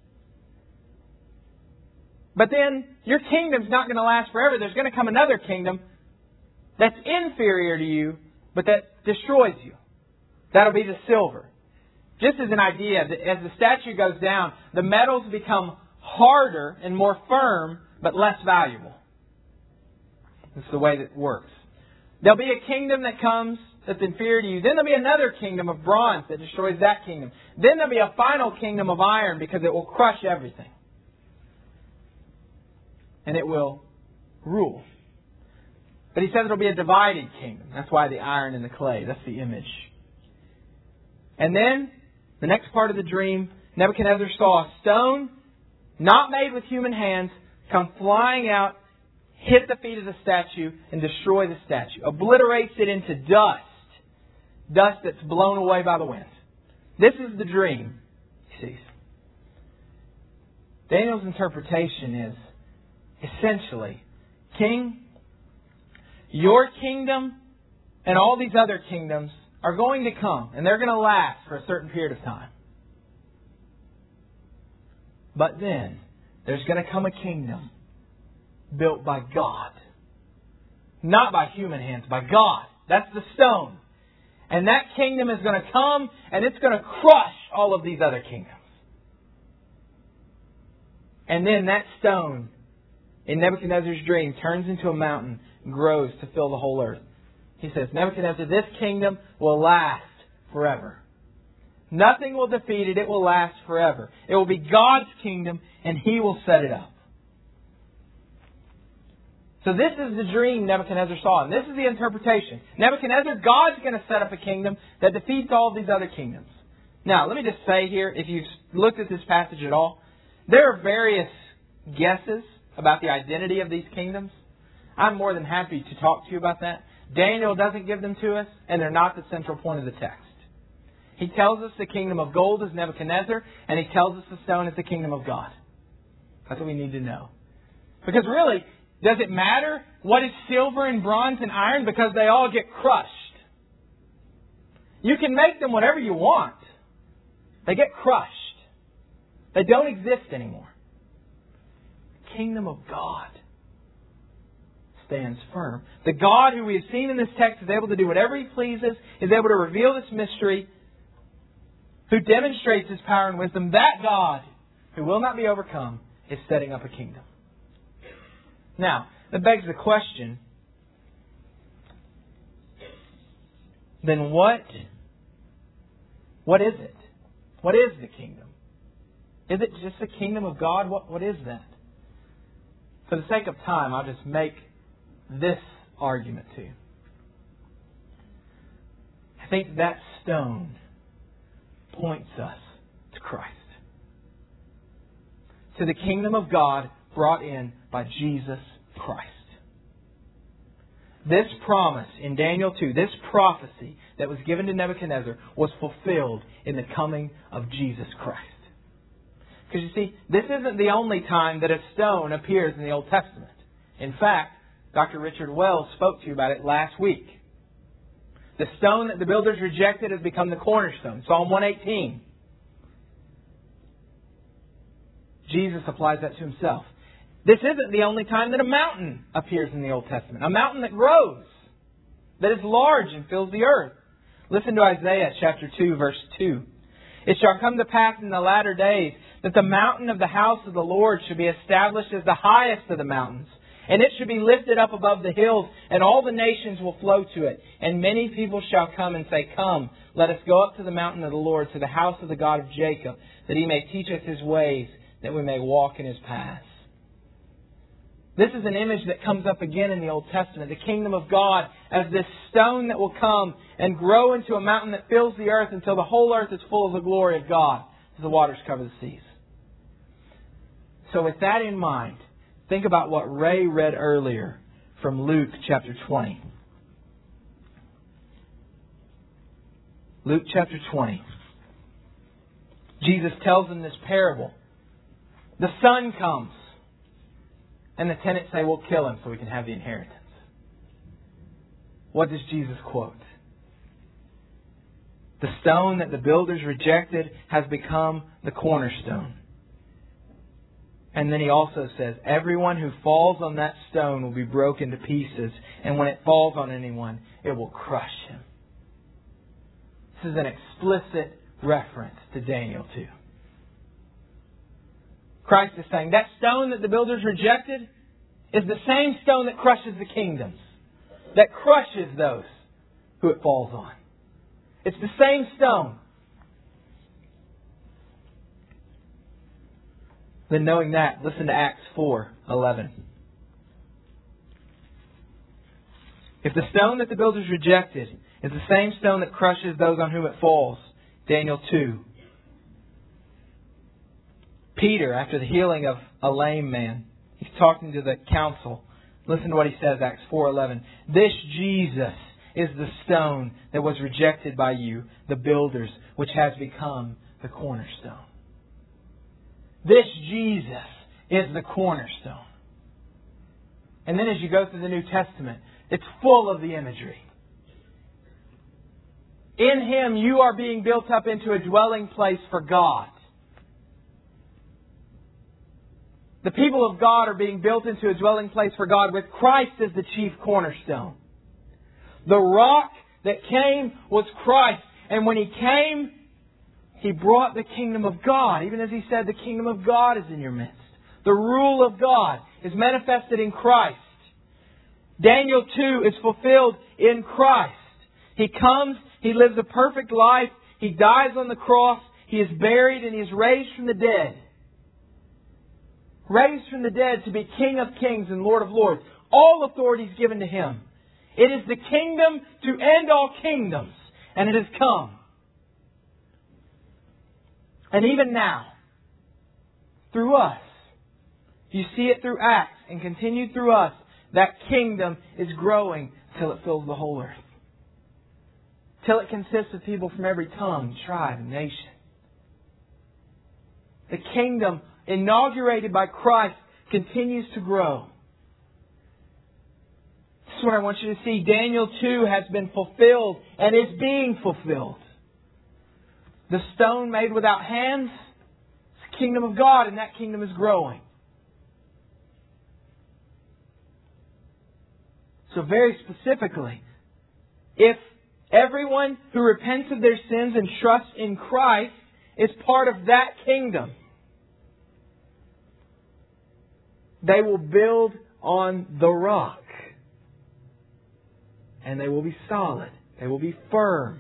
But then your kingdom's not going to last forever. There's going to come another kingdom that's inferior to you, but that destroys you. That'll be the silver. Just as an idea, as the statue goes down, the metals become harder and more firm, but less valuable. That's the way that it works. There'll be a kingdom that comes that's inferior to you. Then there'll be another kingdom of bronze that destroys that kingdom. Then there'll be a final kingdom of iron because it will crush everything. And it will rule. But he says it'll be a divided kingdom. That's why the iron and the clay. That's the image. And then, the next part of the dream, Nebuchadnezzar saw a stone, not made with human hands, come flying out, hit the feet of the statue, and destroy the statue. Obliterates it into dust. Dust that's blown away by the wind. This is the dream he sees. Daniel's interpretation is, essentially, King, your kingdom and all these other kingdoms are going to come, and they're going to last for a certain period of time. But then, there's going to come a kingdom built by God. Not by human hands, by God. That's the stone. And that kingdom is going to come, and it's going to crush all of these other kingdoms. And then that stone, in Nebuchadnezzar's dream, turns into a mountain, grows to fill the whole earth. He says, Nebuchadnezzar, this kingdom will last forever. Nothing will defeat it. It will last forever. It will be God's kingdom, and He will set it up. So this is the dream Nebuchadnezzar saw, and this is the interpretation. Nebuchadnezzar, God's going to set up a kingdom that defeats all of these other kingdoms. Now, let me just say here, if you've looked at this passage at all, there are various guesses about the identity of these kingdoms. I'm more than happy to talk to you about that. Daniel doesn't give them to us, and they're not the central point of the text. He tells us the kingdom of gold is Nebuchadnezzar, and He tells us the stone is the kingdom of God. That's what we need to know. Because really, does it matter what is silver and bronze and iron? Because they all get crushed. You can make them whatever you want. They get crushed. They don't exist anymore. The kingdom of God stands firm. The God who we have seen in this text is able to do whatever He pleases, is able to reveal this mystery, who demonstrates His power and wisdom. That God, who will not be overcome, is setting up a kingdom. Now, that begs the question, then what, what is it? What is the kingdom? Is it just the kingdom of God? What, what is that? For the sake of time, I'll just make this argument to you. I think that stone points us to Christ. To the kingdom of God brought in by Jesus Christ. This promise in Daniel two, this prophecy that was given to Nebuchadnezzar, was fulfilled in the coming of Jesus Christ. Because you see, this isn't the only time that a stone appears in the Old Testament. In fact, Doctor Richard Wells spoke to you about it last week. The stone that the builders rejected has become the cornerstone. Psalm one eighteen. Jesus applies that to Himself. This isn't the only time that a mountain appears in the Old Testament. A mountain that grows, that is large and fills the earth. Listen to Isaiah chapter two, verse two. It shall come to pass in the latter days that the mountain of the house of the Lord shall be established as the highest of the mountains. And it shall be lifted up above the hills, and all the nations will flow to it. And many people shall come and say, Come, let us go up to the mountain of the Lord, to the house of the God of Jacob, that He may teach us His ways, that we may walk in His paths. This is an image that comes up again in the Old Testament. The kingdom of God as this stone that will come and grow into a mountain that fills the earth until the whole earth is full of the glory of God as the waters cover the seas. So with that in mind, think about what Ray read earlier from Luke chapter twenty. Luke chapter twenty. Jesus tells them this parable. The son comes. And the tenants say, we'll kill him so we can have the inheritance. What does Jesus quote? The stone that the builders rejected has become the cornerstone. And then He also says, everyone who falls on that stone will be broken to pieces. And when it falls on anyone, it will crush him. This is an explicit reference to Daniel two. Christ is saying that stone that the builders rejected is the same stone that crushes the kingdoms, that crushes those who it falls on. It's the same stone. Then knowing that, listen to Acts four eleven. If the stone that the builders rejected is the same stone that crushes those on whom it falls, Daniel two. Peter, after the healing of a lame man, he's talking to the council. Listen to what he says, Acts four eleven. This Jesus is the stone that was rejected by you, the builders, which has become the cornerstone. This Jesus is the cornerstone. And then as you go through the New Testament, it's full of the imagery. In Him you are being built up into a dwelling place for God. The people of God are being built into a dwelling place for God with Christ as the chief cornerstone. The rock that came was Christ. And when He came, He brought the kingdom of God. Even as He said, the kingdom of God is in your midst. The rule of God is manifested in Christ. Daniel two is fulfilled in Christ. He comes, He lives a perfect life, He dies on the cross, He is buried, and He is raised from the dead. Raised from the dead to be King of Kings and Lord of Lords. All authority is given to Him. It is the kingdom to end all kingdoms. And it has come. And even now, through us, you see it through Acts and continued through us, that kingdom is growing till it fills the whole earth. Till it consists of people from every tongue, tribe, and nation. The kingdom, inaugurated by Christ, continues to grow. This is what I want you to see. Daniel two has been fulfilled and is being fulfilled. The stone made without hands is the kingdom of God, and that kingdom is growing. So very specifically, if everyone who repents of their sins and trusts in Christ is part of that kingdom, they will build on the rock. And they will be solid. They will be firm.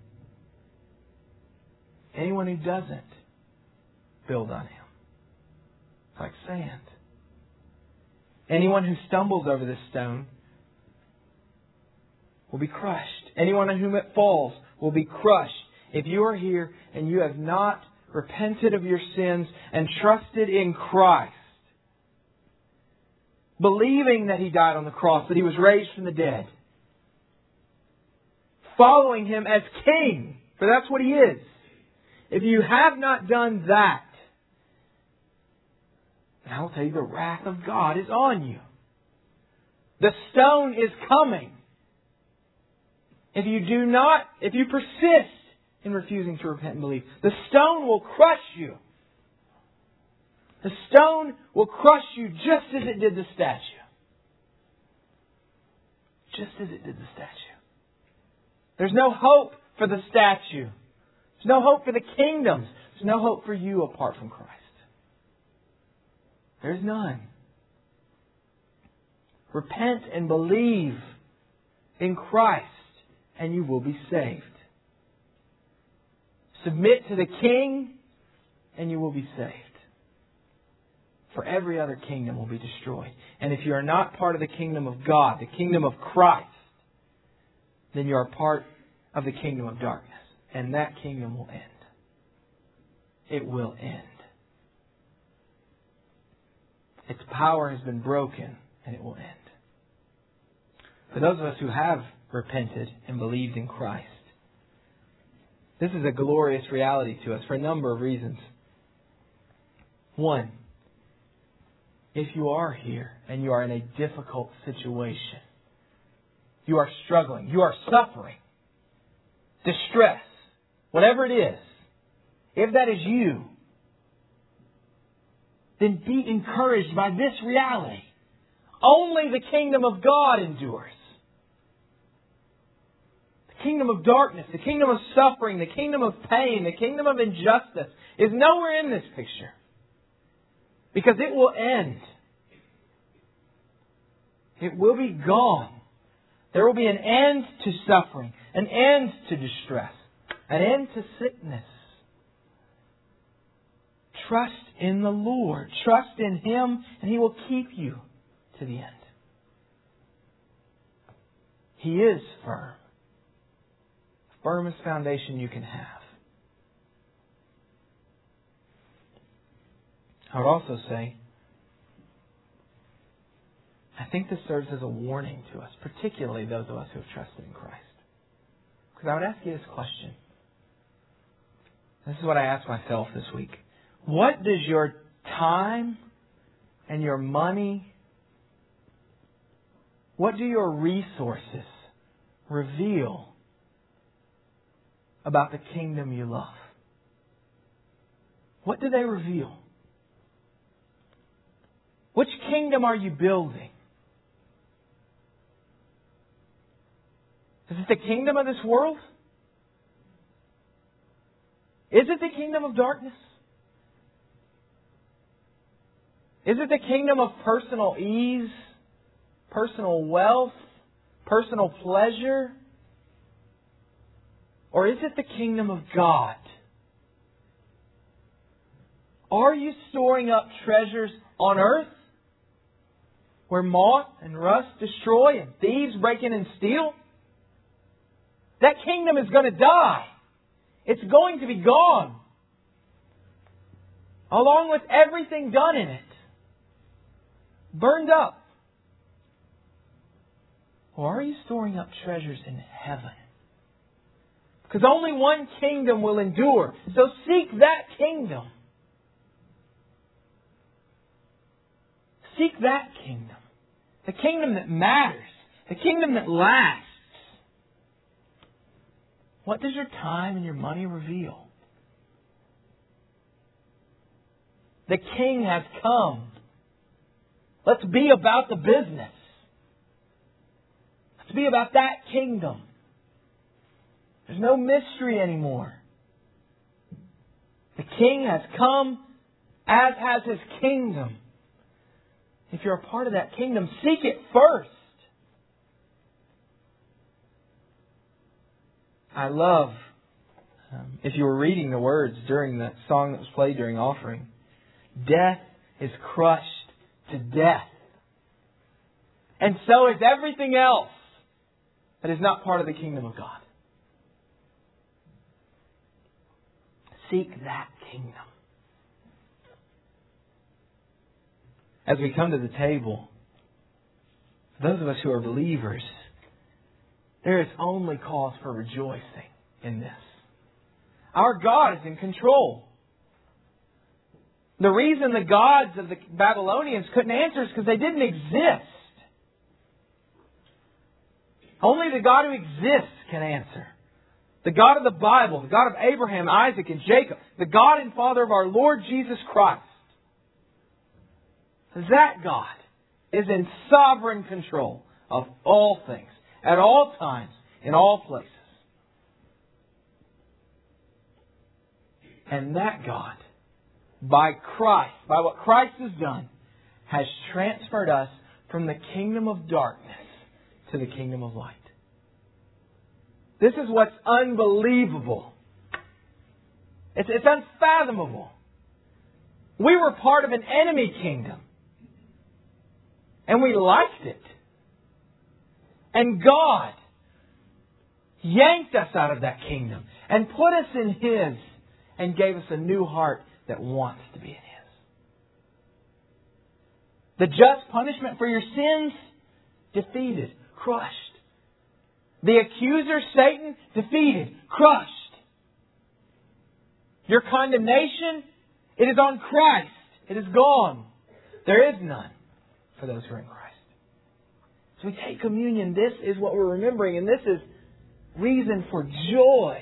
Anyone who doesn't build on Him, it's like sand. Anyone who stumbles over this stone will be crushed. Anyone on whom it falls will be crushed. If you are here and you have not repented of your sins and trusted in Christ, believing that He died on the cross, that He was raised from the dead, following Him as King, for that's what He is. If you have not done that, then I will tell you the wrath of God is on you. The stone is coming. If you do not, if you persist in refusing to repent and believe, the stone will crush you. The stone will crush you just as it did the statue. Just as it did the statue. There's no hope for the statue. There's no hope for the kingdoms. There's no hope for you apart from Christ. There's none. Repent and believe in Christ, and you will be saved. Submit to the King, and you will be saved. For every other kingdom will be destroyed. And if you are not part of the kingdom of God, the kingdom of Christ, then you are part of the kingdom of darkness. And that kingdom will end. It will end. Its power has been broken, and it will end. For those of us who have repented and believed in Christ, this is a glorious reality to us for a number of reasons. One, if you are here and you are in a difficult situation, you are struggling, you are suffering, distress, whatever it is, if that is you, then be encouraged by this reality. Only the kingdom of God endures. The kingdom of darkness, the kingdom of suffering, the kingdom of pain, the kingdom of injustice is nowhere in this picture. Because it will end. It will be gone. There will be an end to suffering, an end to distress, an end to sickness. Trust in the Lord. Trust in Him, and He will keep you to the end. He is firm. Firmest foundation you can have. I would also say, I think this serves as a warning to us, particularly those of us who have trusted in Christ. Because I would ask you this question. This is what I asked myself this week. What does your time and your money, what do your resources reveal about the kingdom you love? What do they reveal? Which kingdom are you building? Is it the kingdom of this world? Is it the kingdom of darkness? Is it the kingdom of personal ease, personal wealth, personal pleasure? Or is it the kingdom of God? Are you storing up treasures on earth? where moth and rust destroy and thieves break in and steal. That kingdom is going to die. It's going to be gone, along with everything done in it. Burned up. Or are you storing up treasures in heaven? Because only one kingdom will endure. So seek that kingdom. Seek that kingdom. The kingdom that matters. The kingdom that lasts. What does your time and your money reveal? The King has come. Let's be about the business. Let's be about that kingdom. There's no mystery anymore. The King has come, as has His kingdom. If you're a part of that kingdom, seek it first. I love, um, if you were reading the words during the song that was played during offering, death is crushed to death. And so is everything else that is not part of the kingdom of God. Seek that kingdom. As we come to the table, for those of us who are believers, there is only cause for rejoicing in this. Our God is in control. The reason the gods of the Babylonians couldn't answer is because they didn't exist. Only the God who exists can answer. The God of the Bible, the God of Abraham, Isaac, and Jacob, the God and Father of our Lord Jesus Christ. That God is in sovereign control of all things, at all times, in all places. And that God, by Christ, by what Christ has done, has transferred us from the kingdom of darkness to the kingdom of light. This is what's unbelievable. It's, it's unfathomable. We were part of an enemy kingdom. And we liked it. And God yanked us out of that kingdom and put us in His and gave us a new heart that wants to be in His. The just punishment for your sins, defeated, crushed. The accuser, Satan, defeated, crushed. Your condemnation, it is on Christ. It is gone. There is none for those who are in Christ. So we take communion. This is what we're remembering, and this is reason for joy.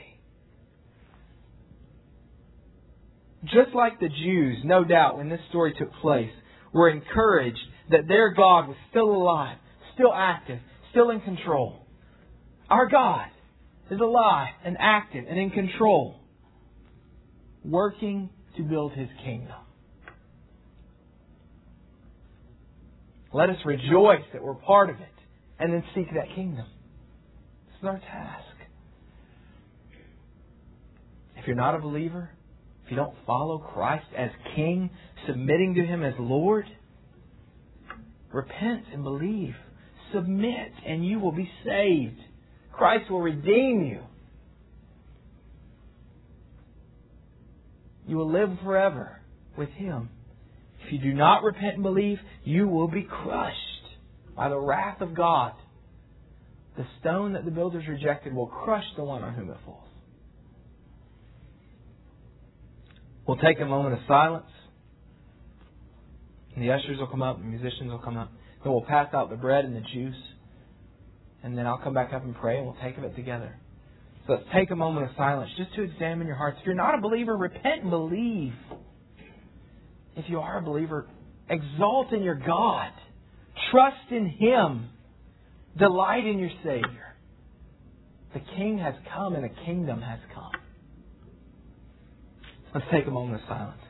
Just like the Jews, no doubt, when this story took place, were encouraged that their God was still alive, still active, still in control. Our God is alive and active and in control, working to build His kingdom. Let us rejoice that we're part of it and then seek that kingdom. This is our task. If you're not a believer, if you don't follow Christ as King, submitting to Him as Lord, repent and believe. Submit and you will be saved. Christ will redeem you. You will live forever with Him. If you do not repent and believe, you will be crushed by the wrath of God. The stone that the builders rejected will crush the one on whom it falls. We'll take a moment of silence. And the ushers will come up, the musicians will come up. Then we'll pass out the bread and the juice. And then I'll come back up and pray and we'll take of it together. So let's take a moment of silence just to examine your hearts. If you're not a believer, repent and believe. If you are a believer, exalt in your God. Trust in Him. Delight in your Savior. The King has come and a kingdom has come. Let's take a moment of silence.